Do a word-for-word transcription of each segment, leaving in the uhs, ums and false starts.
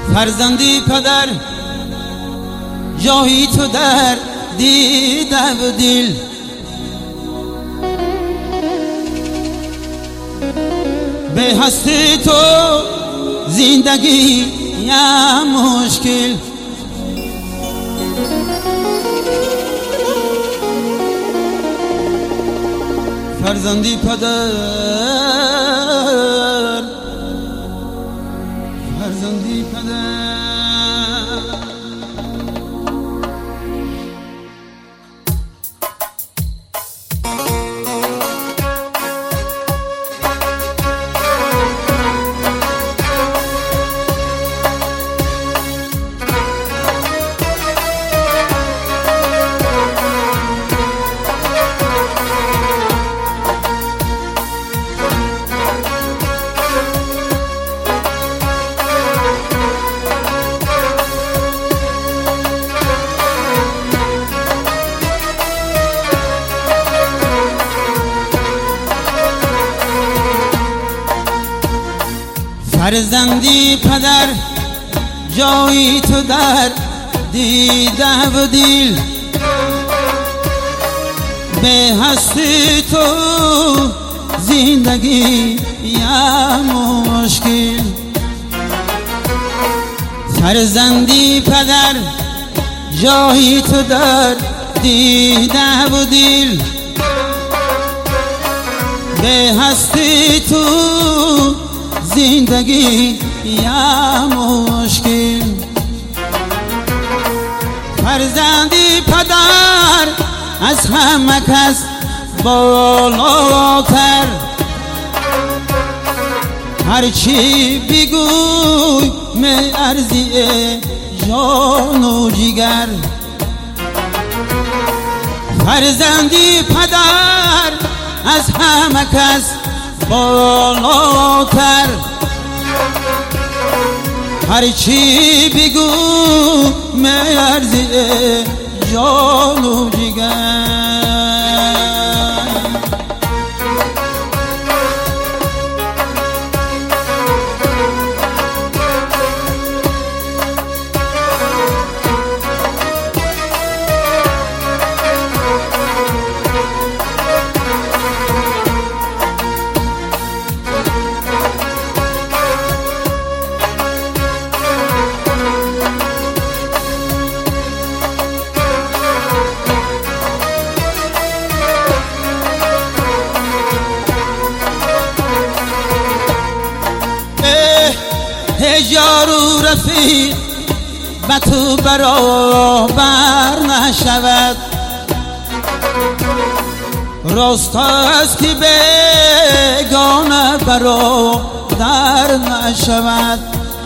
فرزندی پدر جایی تو در دیده و دل، به هستی تو زندگی یا مشکل. فرزندی پدر فرزندی پدر فرزندی پدر جایی تو در دیده و دل، به هستی تو زندگی یا مشکل. فرزندی پدر جایی تو در دیده و دل، به هستی تو زندگی یا مشکل. فرزندی پدر از همه کس بالاتر، هرچی بگوی میارزی جان و جگر. فرزندی پدر از همه کس بالاتر، هرچی بگو میارزی جان و جگر. یارو رفیق به تو برابر نشود، راست است که بیگانه برادر نشود.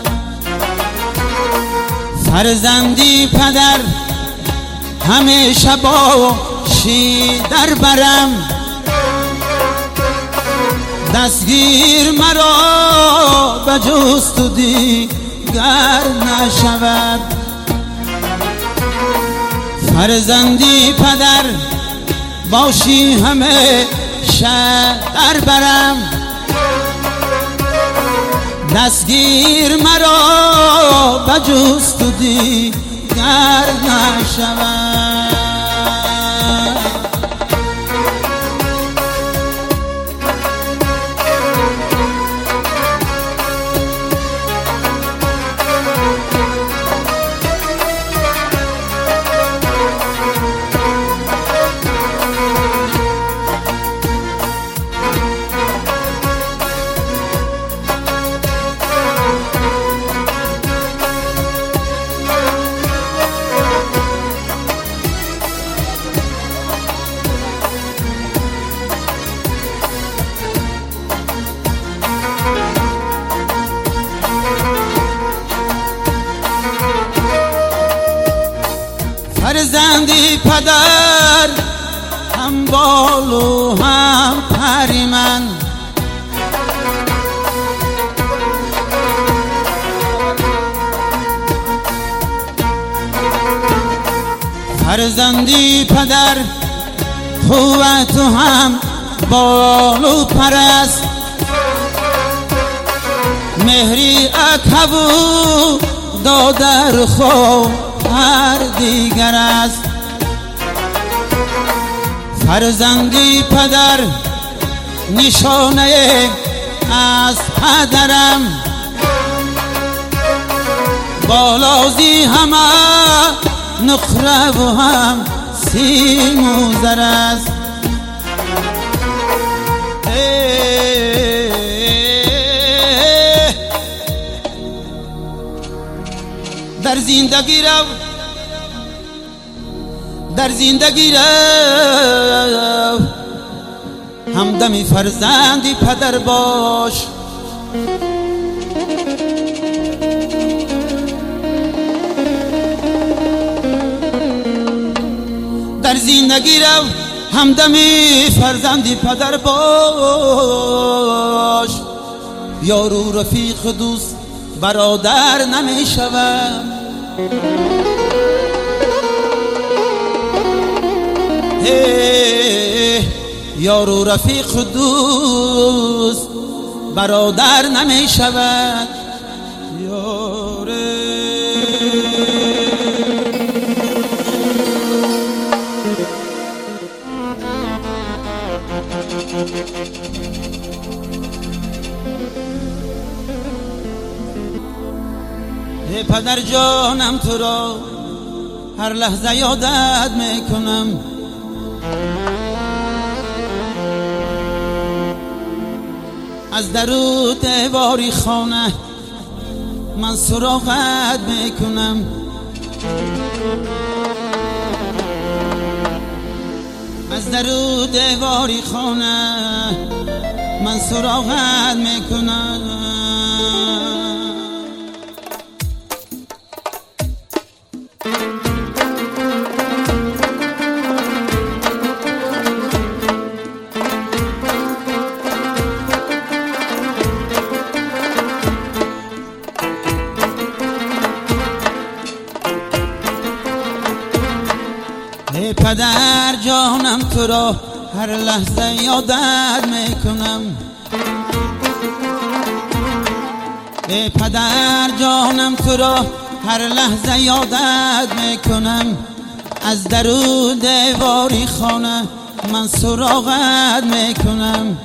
فرزندی پدر همیشه باشی در برم، دستگیر مرا به جست و دیگر نشود. فرزندی پدر باشی همیشه در برم، دستگیر مرا به جست و دیگر نشود. فرزندی پدر هم بال و هم پر من، فرزندی پدر قوت و هم بال و پر است، مهری اکبو دادر خواهر دیگر است. فرزندی پدر نشانه از پدرم، بالازی همه نقره و هم سیم و زر است. در زندگی رو در زندگی رو همدم فرزندی پدر باش. در زندگی رو همدم فرزندی پدر باش. یارو رفیق دوست برادر نمی شود. یارو رفیق دوست برادر نمی شود. یاره ای پدر جانم تو را هر لحظه یادت میکنم. از درو دیواری خانه من سراغت میکنم. از درو دیواری خانه من سراغت میکنم. ای پدر جانم تو را هر لحظه یادت میکنم. ای پدر جانم تو را هر لحظه یادت میکنم. از درو دیواری خانه من سراغت میکنم.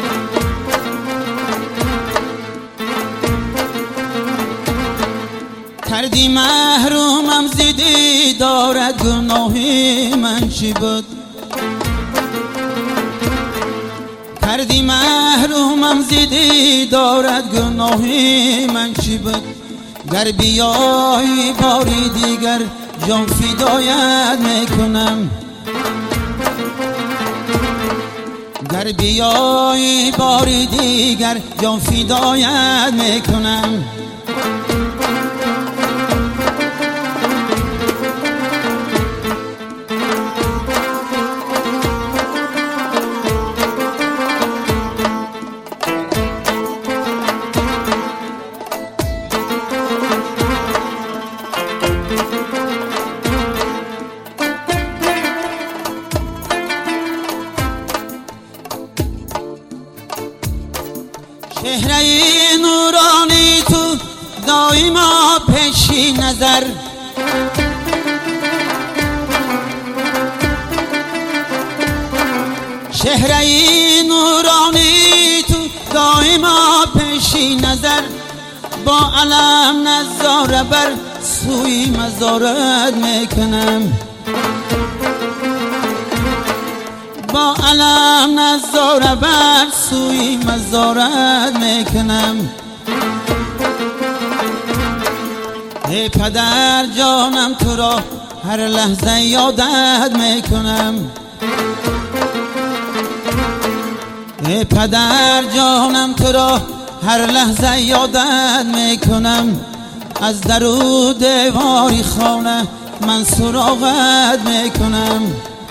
کردی محرومم زیدی دارد گناهی من چی بود. کردی محرومم زیدی دارد گناهی من چی بود. گر بیایی باری دیگر جان فدایت میکنم. گر بیایی باری دیگر جان فدایت میکنم. چهره نورانی تو دایما پیشی نظر. چهره نورانی تو دایما پیشی نظر. با علم نظاره بر سوی مزارت میکنم. با علم نظاره بر سوی مزارت میکنم. ای پدر جانم تو را هر لحظه یادت میکنم. ای پدر جانم تو را هر لحظه یادت میکنم. از درو دیواری خانه من سراغت میکنم.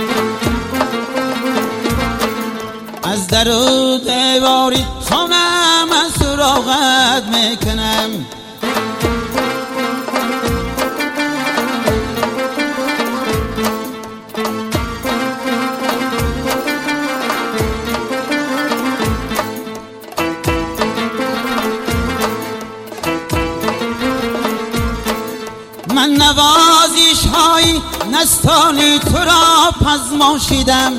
از درو دیواری خانه من سراغت میکنم. نوازش های نستانی تو را پزماشیدم،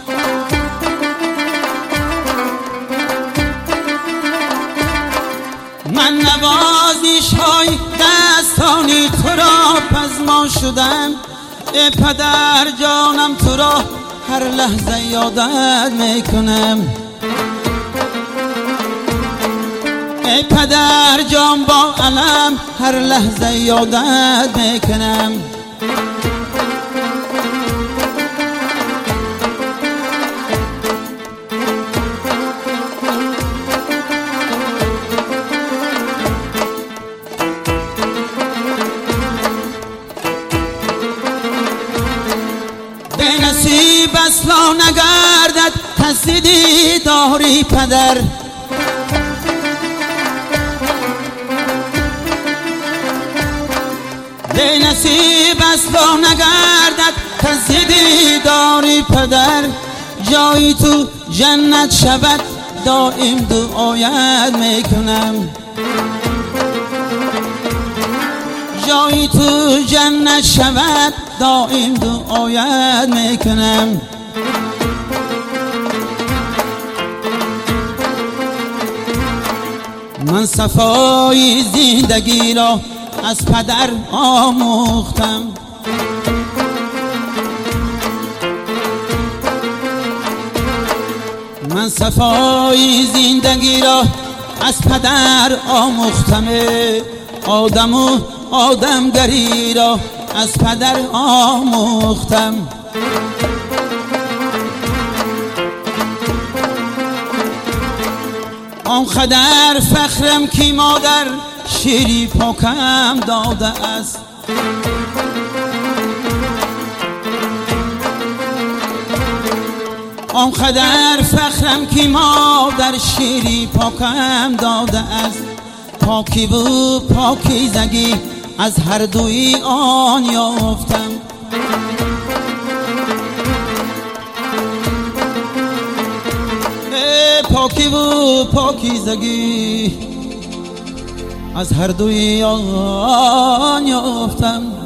من نوازش های دستانی تو را پزما شدم. ای پدر جانم تو را هر لحظه یادت میکنم، ای پدر جان با علم هر لحظه یادت میکنم. به نصیب اصلا نگردد تصدیدی داری پدر، به نصیب اصلا نگردد تصدیدی داری پدر. جایی تو جنت شود دائم دعایت میکنم، جایی تو جنت شود دائم دعایت میکنم. من صفای زندگی را از پدر آموختم، من صفای زندگی را از پدر آموختم، آدم و آدمگری را از پدر آموختم. آنقدر فخرم که مادر شیری پاکم داده است، آنقدر فخرم که مادر شیری پاکم داده است. پاکی و پاکیزگی از هر دوی آن یافتم، پاکی و پاکیزگی از هر دوی آن یافتم.